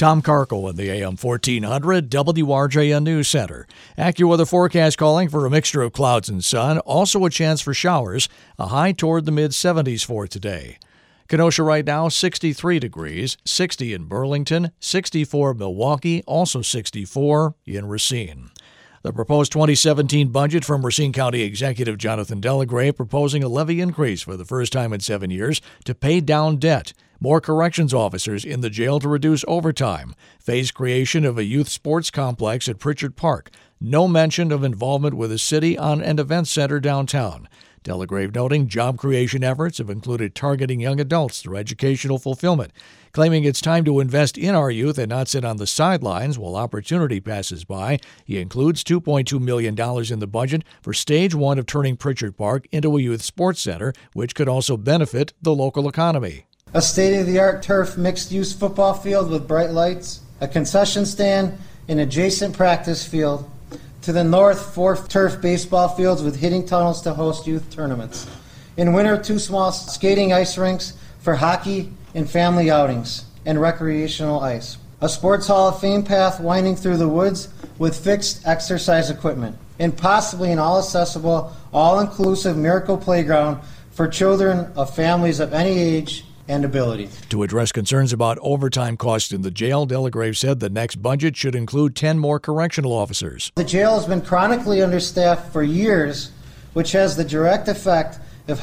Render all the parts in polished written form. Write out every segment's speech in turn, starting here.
Tom Carkle in the AM 1400 WRJN News Center. AccuWeather forecast calling for a mixture of clouds and sun, also a chance for showers, a high toward the mid-70s for today. Kenosha right now, 63 degrees, 60 in Burlington, 64 Milwaukee, also 64 in Racine. The proposed 2017 budget from Racine County Executive Jonathan Delagrave proposing a levy increase for the first time in 7 years to pay down debt, more corrections officers in the jail to reduce overtime, phase creation of a youth sports complex at Pritchard Park, no mention of involvement with the city on an event center downtown. Delagrave noting job creation efforts have included targeting young adults through educational fulfillment, claiming it's time to invest in our youth and not sit on the sidelines while opportunity passes by. He includes $2.2 million in the budget for Stage 1 of turning Pritchard Park into a youth sports center, which could also benefit the local economy. A state-of-the-art turf mixed-use football field with bright lights, a concession stand, an adjacent practice field. To the north, 4 turf baseball fields with hitting tunnels to host youth tournaments. In winter, 2 small skating ice rinks for hockey and family outings, and recreational ice. A sports hall of fame path winding through the woods with fixed exercise equipment. And possibly an all-accessible, all-inclusive miracle playground for children of families of any age and ability. To address concerns about overtime costs in the jail, Delagrave said the next budget should include 10 more correctional officers. The jail has been chronically understaffed for years, which has the direct effect of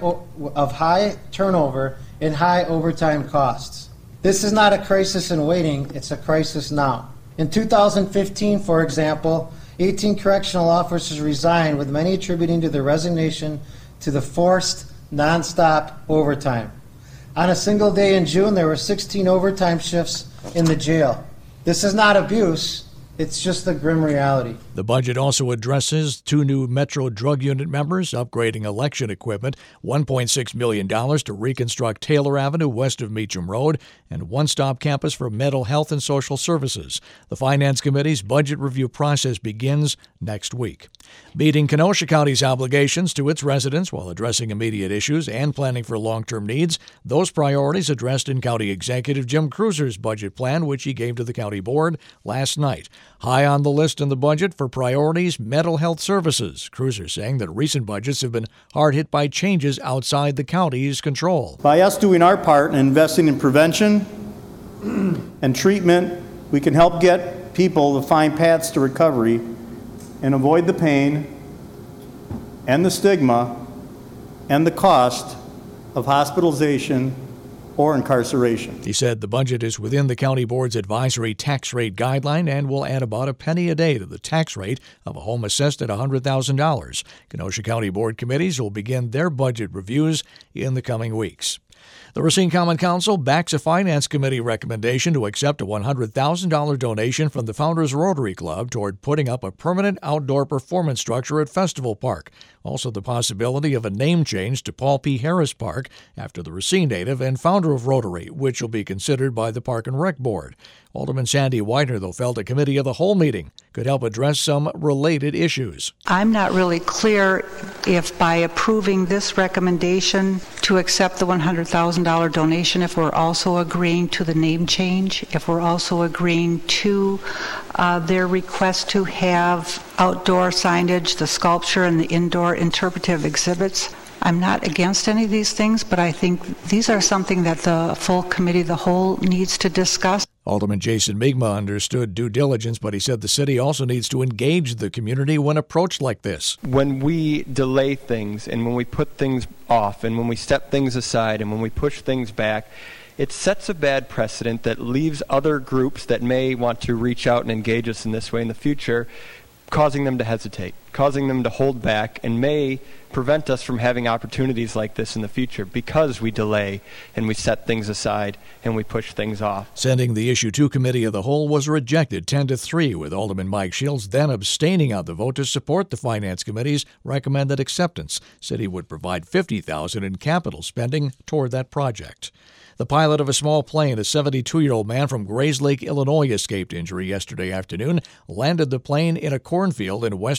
high turnover and high overtime costs. This is not a crisis in waiting, it's a crisis now. In 2015, for example, 18 correctional officers resigned, with many attributing to their resignation to the forced, nonstop overtime. On a single day in June, there were 16 overtime shifts in the jail. This is not abuse, it's just the grim reality. The budget also addresses 2 new Metro Drug Unit members, upgrading election equipment, $1.6 million to reconstruct Taylor Avenue west of Meacham Road, and one-stop campus for mental health and social services. The Finance Committee's budget review process begins next week. Meeting Kenosha County's obligations to its residents while addressing immediate issues and planning for long-term needs, those priorities addressed in County Executive Jim Cruiser's budget plan, which he gave to the county board last night. High on the list in the budget for priorities, mental health services. Cruiser saying that recent budgets have been hard hit by changes outside the county's control. By us doing our part and investing in prevention and treatment, we can help get people to find paths to recovery and avoid the pain and the stigma and the cost of hospitalization or incarceration. He said the budget is within the county board's advisory tax rate guideline and will add about a penny a day to the tax rate of a home assessed at $100,000. Kenosha County Board committees will begin their budget reviews in the coming weeks. The Racine Common Council backs a Finance Committee recommendation to accept a $100,000 donation from the Founders Rotary Club toward putting up a permanent outdoor performance structure at Festival Park. Also the possibility of a name change to Paul P. Harris Park after the Racine native and founder of Rotary, which will be considered by the Park and Rec Board. Alderman Sandy Widener, though, felt a committee of the whole meeting could help address some related issues. I'm not really clear if by approving this recommendation to accept the $100,000 donation, if we're also agreeing to the name change, if we're also agreeing to their request to have outdoor signage, the sculpture, and the indoor interpretive exhibits. I'm not against any of these things, but I think these are something that the full committee, the whole, needs to discuss. Alderman Jason Mi'kmaq understood due diligence, but he said the city also needs to engage the community when approached like this. When we delay things and when we put things off and when we step things aside and when we push things back, it sets a bad precedent that leaves other groups that may want to reach out and engage us in this way in the future, causing them to hesitate, causing them to hold back, and may prevent us from having opportunities like this in the future because we delay and we set things aside and we push things off. Sending the issue to Committee of the Whole was rejected 10-3, with Alderman Mike Shields then abstaining on the vote to support the Finance Committee's recommended acceptance. City would provide $50,000 in capital spending toward that project. The pilot of a small plane, a 72-year-old man from Grayslake, Illinois, escaped injury yesterday afternoon, landed the plane in a cornfield in western Kenosha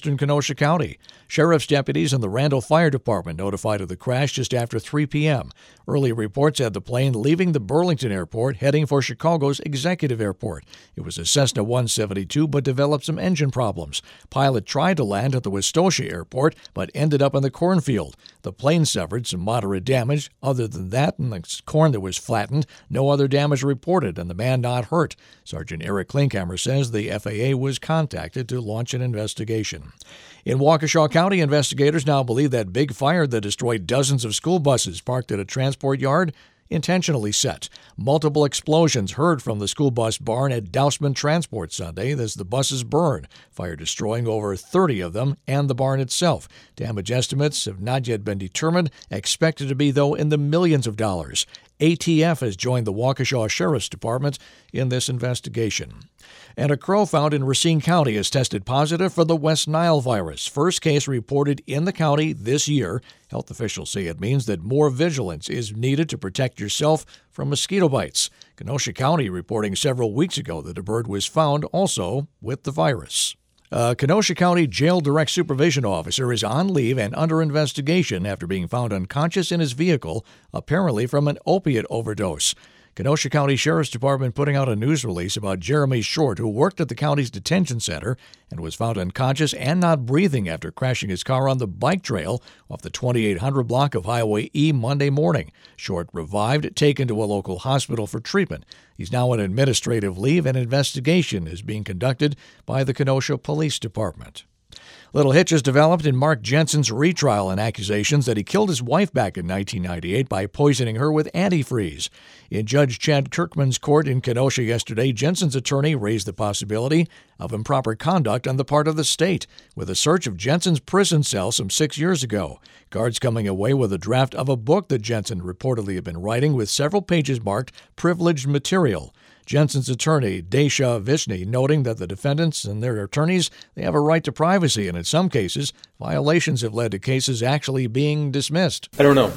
Kenosha County. Sheriff's deputies and the Randall Fire Department notified of the crash just after 3 p.m. Early reports had the plane leaving the Burlington Airport heading for Chicago's Executive Airport. It was a Cessna 172 but developed some engine problems. Pilot tried to land at the Westosha Airport but ended up in the cornfield. The plane suffered some moderate damage. Other than that, and the corn that was flattened, no other damage reported and the man not hurt. Sergeant Eric Klinkhammer says the FAA was contacted to launch an investigation. In Waukesha County, investigators now believe that big fire that destroyed dozens of school buses parked at a transport yard intentionally set. Multiple explosions heard from the school bus barn at Dousman Transport Sunday as the buses burned, fire destroying over 30 of them and the barn itself. Damage estimates have not yet been determined, expected to be, though, in the millions of dollars. ATF has joined the Waukesha Sheriff's Department in this investigation. And a crow found in Racine County has tested positive for the West Nile virus. First case reported in the county this year. Health officials say it means that more vigilance is needed to protect yourself from mosquito bites. Kenosha County reporting several weeks ago that a bird was found also with the virus. A Kenosha County Jail Direct Supervision officer is on leave and under investigation after being found unconscious in his vehicle, apparently from an opiate overdose. Kenosha County Sheriff's Department putting out a news release about Jeremy Short, who worked at the county's detention center and was found unconscious and not breathing after crashing his car on the bike trail off the 2800 block of Highway E Monday morning. Short revived, taken to a local hospital for treatment. He's now on administrative leave, and investigation is being conducted by the Kenosha Police Department. Little hitches developed in Mark Jensen's retrial and accusations that he killed his wife back in 1998 by poisoning her with antifreeze. In Judge Chad Kirkman's court in Kenosha yesterday, Jensen's attorney raised the possibility of improper conduct on the part of the state with a search of Jensen's prison cell some 6 years ago. Guards coming away with a draft of a book that Jensen reportedly had been writing with several pages marked privileged material. Jensen's attorney, Daisha Vishny, noting that the defendants and their attorneys, they have a right to privacy, and in some cases, violations have led to cases actually being dismissed. I don't know.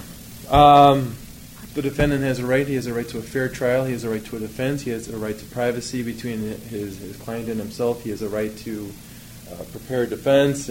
The defendant has a right. He has a right to a fair trial. He has a right to a defense. He has a right to privacy between his client and himself. He has a right to prepare a defense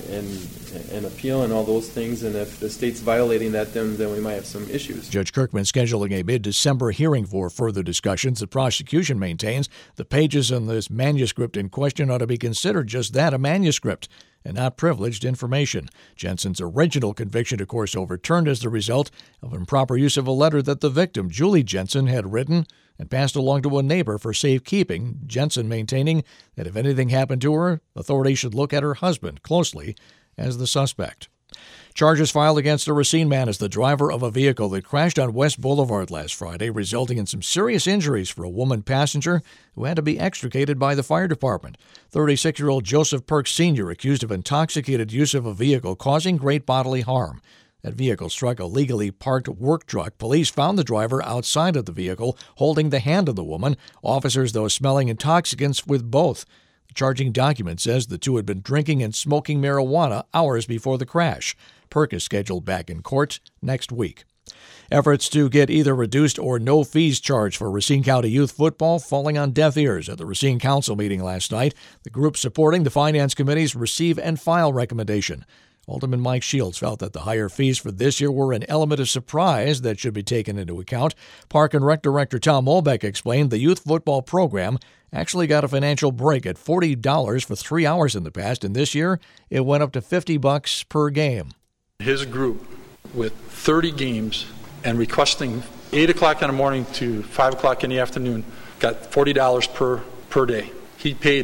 and appeal and all those things. And if the state's violating that, then we might have some issues. Judge Kirkman scheduling a mid-December hearing for further discussions. The prosecution maintains the pages in this manuscript in question ought to be considered just that, a manuscript, and not privileged information. Jensen's original conviction, of course, overturned as the result of improper use of a letter that the victim, Julie Jensen, had written and passed along to a neighbor for safekeeping, Jensen maintaining that if anything happened to her, authorities should look at her husband closely as the suspect. Charges filed against a Racine man as the driver of a vehicle that crashed on West Boulevard last Friday, resulting in some serious injuries for a woman passenger who had to be extricated by the fire department. 36-year-old Joseph Perks Sr. accused of intoxicated use of a vehicle causing great bodily harm. That vehicle struck a legally parked work truck. Police found the driver outside of the vehicle, holding the hand of the woman. Officers, though, smelling intoxicants with both. The charging document says the two had been drinking and smoking marijuana hours before the crash. Perk is scheduled back in court next week. Efforts to get either reduced or no fees charged for Racine County youth football falling on deaf ears at the Racine Council meeting last night. The group supporting the Finance Committee's receive and file recommendation. Alderman Mike Shields felt that the higher fees for this year were an element of surprise that should be taken into account. Park and Rec Director Tom Molbeck explained the youth football program actually got a financial break at $40 for 3 hours in the past, and this year it went up to $50 per game. His group, with 30 games and requesting 8 o'clock in the morning to 5 o'clock in the afternoon, got $40 per day. He paid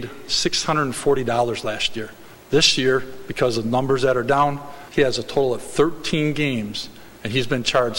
$640 last year. This year, because of numbers that are down, he has a total of 13 games, and he's been charged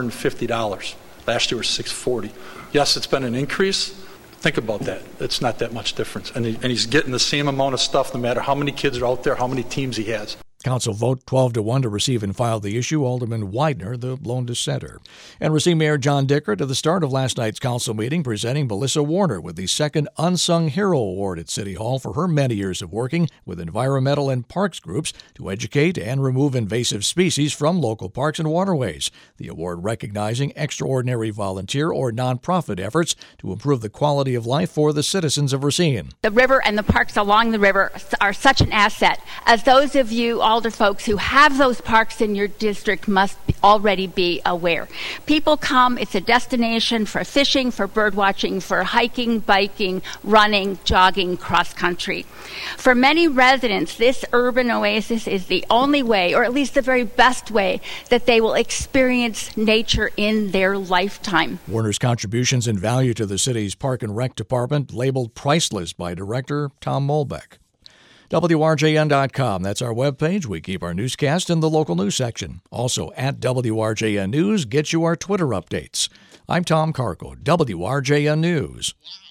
$650. Last year was $640. Yes, it's been an increase. Think about that. It's not that much difference. And he's getting the same amount of stuff no matter how many kids are out there, how many teams he has. Council vote 12-1 to receive and file the issue. Alderman Widener, the lone dissenter. And Racine Mayor John Dickert at the start of last night's council meeting presenting Melissa Warner with the second Unsung Hero Award at City Hall for her many years of working with environmental and parks groups to educate and remove invasive species from local parks and waterways. The award recognizing extraordinary volunteer or nonprofit efforts to improve the quality of life for the citizens of Racine. The river and the parks along the river are such an asset. As those of you alder folks who have those parks in your district must already be aware. People come, it's a destination for fishing, for bird watching, for hiking, biking, running, jogging, cross country. For many residents, this urban oasis is the only way, or at least the very best way, that they will experience nature in their lifetime. Warner's contributions and value to the city's Park and Rec Department labeled priceless by Director Tom Molbeck. WRJN.com, that's our webpage. We keep our newscast in the local news section. Also, at WRJN News, get you our Twitter updates. I'm Tom Carco, WRJN News.